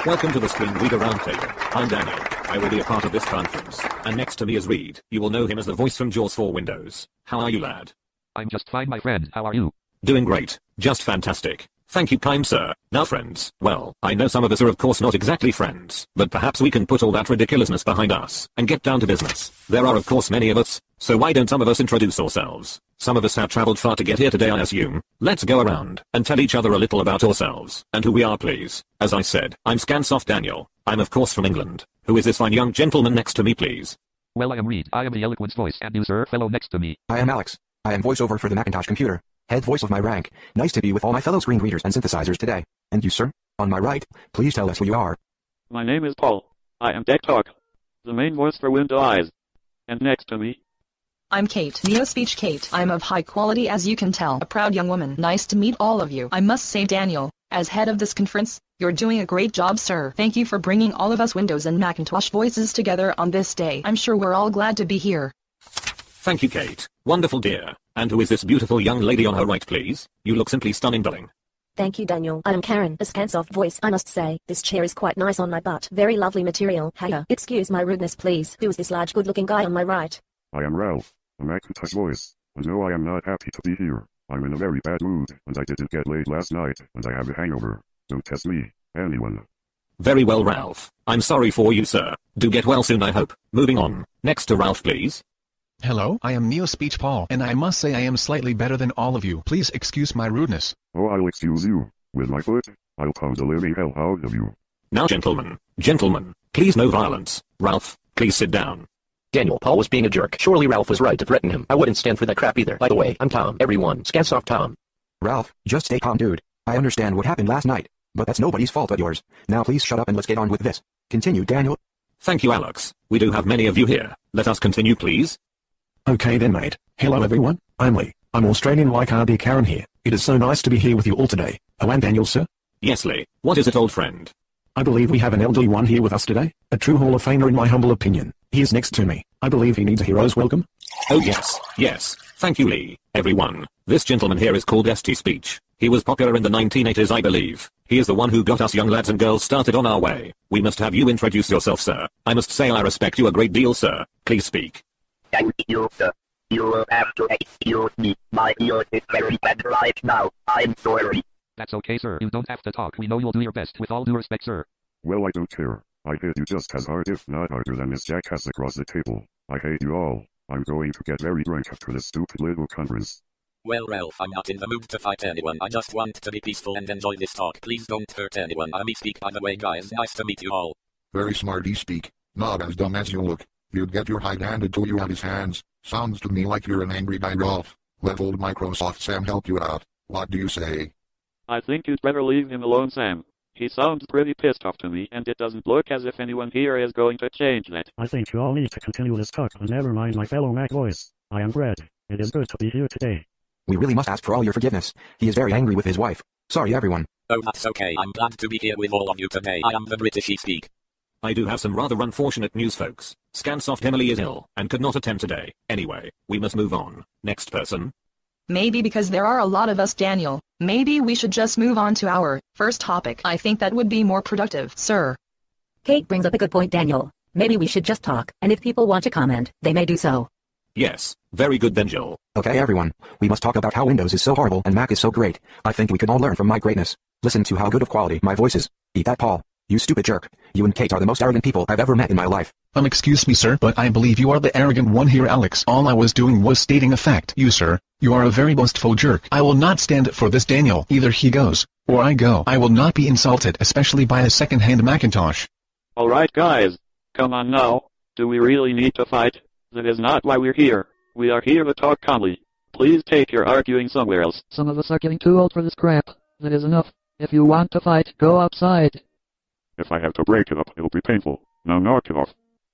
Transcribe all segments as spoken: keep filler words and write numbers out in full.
Welcome to the Screen Reader Roundtable. I'm Daniel. I will be a part of this conference. And next to me is Reed. You will know him as the voice from Jaws for Windows. How are you, lad? I'm just fine, my friend. How are you? Doing great. Just fantastic. Thank you, kind sir. Now friends, well, I know some of us are of course not exactly friends, but perhaps we can put all that ridiculousness behind us and get down to business. There are of course many of us, so why don't some of us introduce ourselves? Some of us have traveled far to get here today, I assume. Let's go around and tell each other a little about ourselves and who we are, please. As I said, I'm Scansoft Daniel. I'm of course from England. Who is this fine young gentleman next to me, please? Well, I am Reed. I am the Eloquence voice, and you, sir, fellow next to me. I am Alex. I am voiceover for the Macintosh computer. Head voice of my rank. Nice to be with all my fellow screen readers and synthesizers today. And you, sir? On my right, please tell us who you are. My name is Paul. I am Deck Talk, the main voice for Windows Eyes. And next to me, I'm Kate, NeoSpeech Kate. I'm of high quality, as you can tell. A proud young woman. Nice to meet all of you. I must say, Daniel, as head of this conference, you're doing a great job, sir. Thank you for bringing all of us Windows and Macintosh voices together on this day. I'm sure we're all glad to be here. Thank you, Kate. Wonderful, dear. And who is this beautiful young lady on her right, please? You look simply stunning, darling. Thank you, Daniel. I'm Karen, a Scansoft voice. I must say, this chair is quite nice on my butt. Very lovely material. Hiya. Excuse my rudeness, please. Who's this large, good-looking guy on my right? I am Ralph, a Macintosh voice. And no, I am not happy to be here. I'm in a very bad mood, and I didn't get laid last night, and I have a hangover. Don't test me, anyone. Very well, Ralph. I'm sorry for you, sir. Do get well soon, I hope. Moving on. Next to Ralph, please. Hello, I am NeoSpeech Paul, and I must say I am slightly better than all of you. Please excuse my rudeness. Oh, I'll excuse you. With my foot, I'll pound the living hell out of you. Now, gentlemen, gentlemen, please no violence. Ralph, please sit down. Daniel, Paul was being a jerk. Surely Ralph was right to threaten him. I wouldn't stand for that crap either. By the way, I'm Tom, everyone. Scansoft Tom. Ralph, just stay calm, dude. I understand what happened last night, but that's nobody's fault but yours. Now please shut up and let's get on with this. Continue, Daniel. Thank you, Alex. We do have many of you here. Let us continue, please. Okay then, mate. Hello everyone, I'm Lee. I'm Australian like R D Karen here. It is so nice to be here with you all today. Oh, and Daniel, sir? Yes, Lee. What is it, old friend? I believe we have an elderly one here with us today. A true Hall of Famer in my humble opinion. He is next to me. I believe he needs a hero's welcome. Oh yes, yes. Thank you, Lee. Everyone. This gentleman here is called S T Speech. He was popular in the nineteen eighties, I believe. He is the one who got us young lads and girls started on our way. We must have you introduce yourself, sir. I must say I respect you a great deal, sir. Please speak. Thank you, sir. You will have to excuse me. My ear is very bad right now. I'm sorry. That's okay, sir. You don't have to talk. We know you'll do your best. With all due respect, sir. Well, I don't care. I hate you just as hard, if not harder, than this jackass across the table. I hate you all. I'm going to get very drunk after this stupid little conference. Well, Ralph, I'm not in the mood to fight anyone. I just want to be peaceful and enjoy this talk. Please don't hurt anyone. I'm E-Speak, by the way, guys. Nice to meet you all. Very smart, E-Speak. Not as dumb as you look. You'd get your hide handed to you at his hands. Sounds to me like you're an angry guy, Ralph. Let old Microsoft Sam help you out. What do you say? I think you'd better leave him alone, Sam. He sounds pretty pissed off to me, and it doesn't look as if anyone here is going to change that. I think you all need to continue this talk, and never mind my fellow Mac voice. I am Brad. It is good to be here today. We really must ask for all your forgiveness. He is very angry with his wife. Sorry, everyone. Oh, that's okay. I'm glad to be here with all of you today. I am the British E-Speak. I do have some rather unfortunate news, folks. Scansoft Emily is ill and could not attend today. Anyway, we must move on. Next person. Maybe because there are a lot of us, Daniel, maybe we should just move on to our first topic. I think that would be more productive, sir. Kate brings up a good point, Daniel. Maybe we should just talk, and if people want to comment, they may do so. Yes, very good then, Jill. Okay, everyone. We must talk about how Windows is so horrible and Mac is so great. I think we can all learn from my greatness. Listen to how good of quality my voice is. Eat that, Paul. You stupid jerk. You and Kate are the most arrogant people I've ever met in my life. Um, excuse me, sir, but I believe you are the arrogant one here, Alex. All I was doing was stating a fact. You, sir, you are a very boastful jerk. I will not stand for this, Daniel. Either he goes, or I go. I will not be insulted, especially by a second-hand Macintosh. Alright, guys. Come on now. Do we really need to fight? That is not why we're here. We are here to talk calmly. Please take your arguing somewhere else. Some of us are getting too old for this crap. That is enough. If you want to fight, go outside. If I have to break it up, it'll be painful. Now knock it off.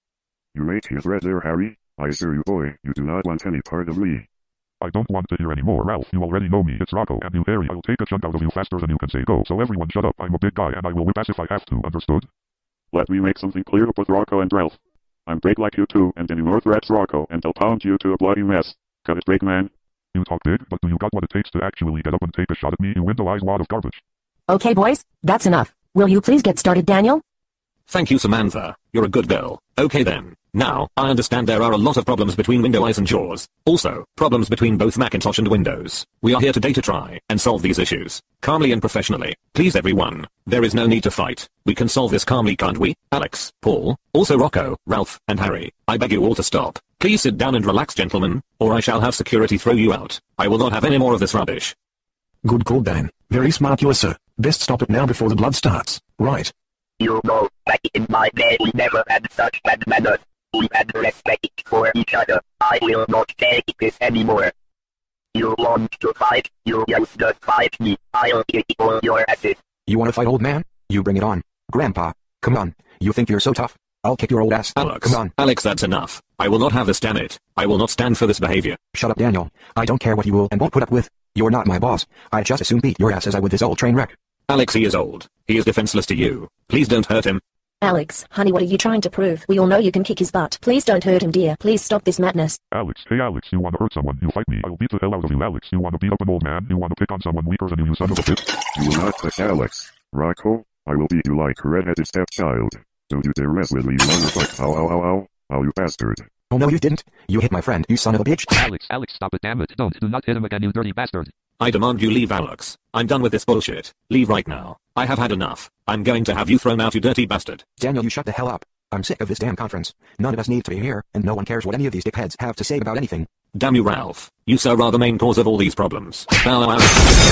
You make your threat there, Harry. I assure you, boy, you do not want any part of me. I don't want to hear any more, Ralph. You already know me. It's Rocco, and you, Harry. I'll take a chunk out of you faster than you can say go, so everyone shut up. I'm a big guy, and I will whip ass if I have to, understood? Let me make something clear with Rocco and Ralph. I'm big like you two, and any more threats, Rocco, and I'll pound you to a bloody mess. Cut it, big man? You talk big, but do you got what it takes to actually get up and take a shot at me, you window-eyed wad of garbage? Okay, boys, that's enough. Will you please get started, Daniel? Thank you, Samantha. You're a good girl. Okay then. Now, I understand there are a lot of problems between Windows eyes and Jaws. Also, problems between both Macintosh and Windows. We are here today to try and solve these issues. Calmly and professionally. Please everyone. There is no need to fight. We can solve this calmly, can't we? Alex, Paul, also Rocco, Ralph, and Harry. I beg you all to stop. Please sit down and relax, gentlemen, or I shall have security throw you out. I will not have any more of this rubbish. Good call, Dan. Very smart, you sir. Best stop it now before the blood starts. Right. You know, back in my day we never had such bad manners. We had respect for each other. I will not take this anymore. You want to fight? You just just fight me. I'll kick all your asses. You want to fight, old man? You bring it on. Grandpa, come on. You think you're so tough? I'll kick your old ass. Alex, come on. Alex, that's enough. I will not have this, damn it. I will not stand for this behavior. Shut up, Daniel. I don't care what you will and won't put up with. You're not my boss. I'd just as soon beat your ass as I would this old train wreck. Alex, he is old. He is defenseless to you. Please don't hurt him. Alex, honey, what are you trying to prove? We all know you can kick his butt. Please don't hurt him, dear. Please stop this madness. Alex, hey Alex, you wanna hurt someone, you fight me. I'll beat the hell out of you, Alex. You wanna beat up an old man, you wanna pick on someone weaker than you, you son of a bitch. You will not touch Alex. Rocco, I will beat you like a red-headed stepchild. Don't you dare mess with me, you motherfucker. Ow, ow, ow, ow. Ow, you bastard. Oh no, you didn't. You hit my friend, you son of a bitch. Alex, Alex, stop it, damn it. Don't, do not hit him again, you dirty bastard. I demand you leave, Alex. I'm done with this bullshit. Leave right now. I have had enough. I'm going to have you thrown out, you dirty bastard. Daniel, you shut the hell up. I'm sick of this damn conference. None of us need to be here, and no one cares what any of these dickheads have to say about anything. Damn you, Ralph. You sir are the main cause of all these problems. Bow out.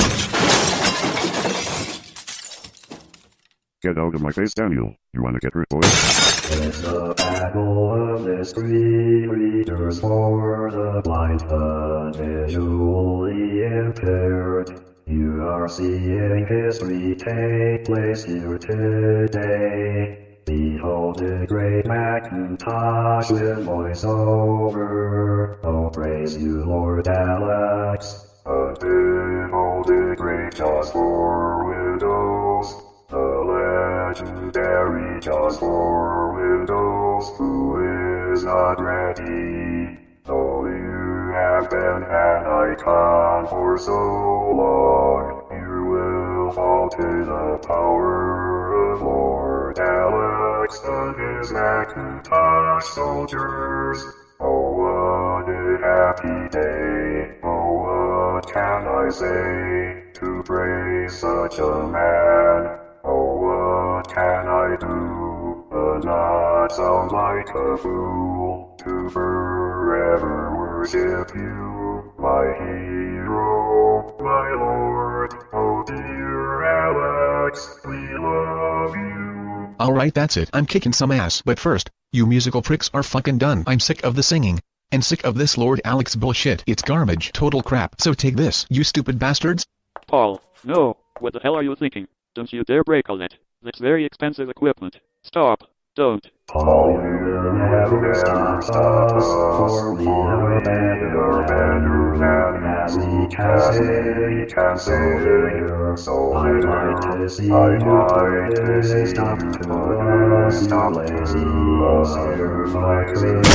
Get out of my face, Daniel. You wanna get hurt, boy? It's a battle of mystery readers for the blind and visually impaired. You are seeing history take place here today. Behold the great Macintosh with voiceover. Oh, praise you, Lord Alex. And behold the great Jaws for Windows. The legendary Jaws for Windows, who is not ready. Though you have been an icon for so long, you will fall to the power of Lord Alex and his Macintosh soldiers. Oh, what a happy day. Oh, what can I say to praise such a man? Oh, what can I do but not sound like a fool to forever worship you, my hero, my lord. Oh dear Alex, we love you. Alright, that's it. I'm kicking some ass. But first, you musical pricks are fucking done. I'm sick of the singing. And sick of this Lord Alex bullshit. It's garbage. Total crap. So take this, you stupid bastards. Paul, no. What the hell are you thinking? Don't you dare break all that. That's very expensive equipment. Stop. Don't. Paul, you never stop us, for we are better, better than as we can say, can say. So I'd like to see I'd like to see stop to us, stop lazy, serve like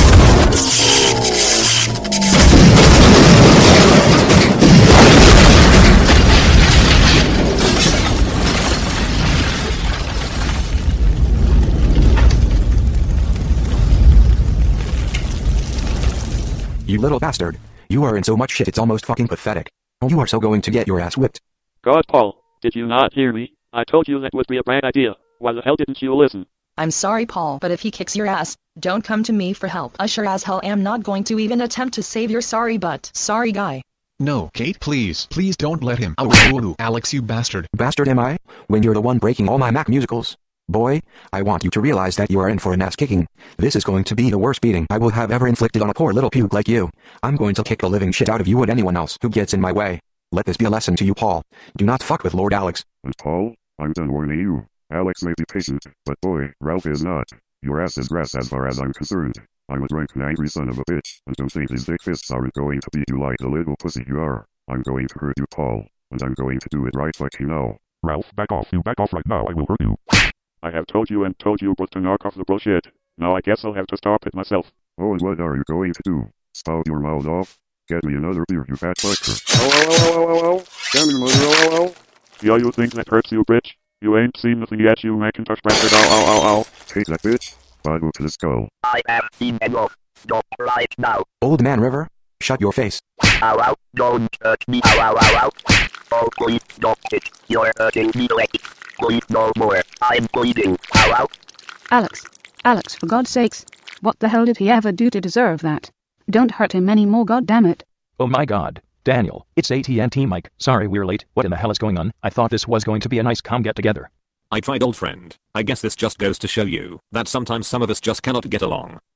You little bastard. You are in so much shit it's almost fucking pathetic. Oh, you are so going to get your ass whipped. God, Paul, did you not hear me? I told you that would be a bad idea. Why the hell didn't you listen? I'm sorry, Paul, but if he kicks your ass, don't come to me for help. I sure as hell am not going to even attempt to save your sorry butt. Sorry, guy. No, Kate, please. Please don't let him. Oh, oh, oh, Alex, you bastard. Bastard am I? When you're the one breaking all my Mac musicals? Boy, I want you to realize that you are in for an ass kicking. This is going to be the worst beating I will have ever inflicted on a poor little puke like you. I'm going to kick the living shit out of you and anyone else who gets in my way. Let this be a lesson to you, Paul. Do not fuck with Lord Alex. And Paul, I'm done warning you. Alex may be patient, but boy, Ralph is not. Your ass is grass as far as I'm concerned. I'm a drunk and angry son of a bitch, and don't think these big fists aren't going to beat you like the little pussy you are. I'm going to hurt you, Paul, and I'm going to do it right fucking now. Ralph, back off. You back off right now. I will hurt you. I have told you and told you but to knock off the bullshit. Now I guess I'll have to stop it myself. Oh, and what are you going to do? Spout your mouth off? Get me another beer, you fat fucker. Oh, oh, oh, oh, oh, oh, oh. Damn you, mother, oh, oh, oh. Yeah, you think that hurts you, bitch? You ain't seen nothing yet, you Macintosh bastard. Ow, ow, ow, ow. Take that bitch. Badu to the skull. I have seen enough. Stop right now. Old man River, shut your face. Ow, ow, don't hurt me. Ow, ow, ow, ow. Oh, please stop it. You're hurting me leg. Please no more. I'm bleeding. Ow, ow. Alex. Alex, for God's sakes. What the hell did he ever do to deserve that? Don't hurt him anymore, goddammit. Oh my god. Daniel, it's A T and T Mike. Sorry we're late. What in the hell is going on? I thought this was going to be a nice calm get together. I tried, old friend. I guess this just goes to show you that sometimes some of us just cannot get along.